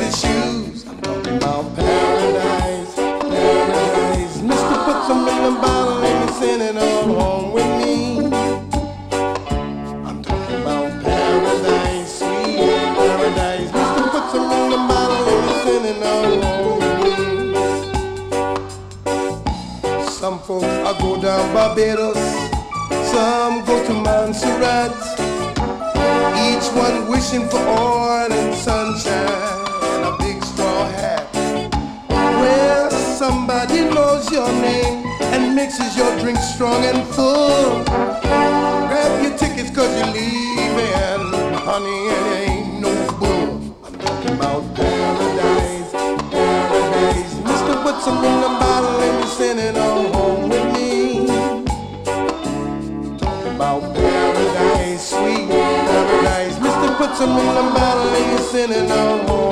his shoes. I'm talking about paradise, paradise. Mister, put some in the bottle and send it on home with me. I'm talking about paradise, sweet paradise. Mister, put some in the bottle and send it on home with me. Some folks I go down Barbados, some go to Montserrat. Each one wishing for oil and sunshine and a big straw hat. Well, somebody knows your name and mixes your drink strong and full. Grab your tickets cause you're leaving, honey, and it ain't no bull. I'm talking about paradise, paradise. Mister, put some in the bottle and you send it on home with me. Talking about paradise, sweet paradise. Mister, put some in the bottle and you send it on home.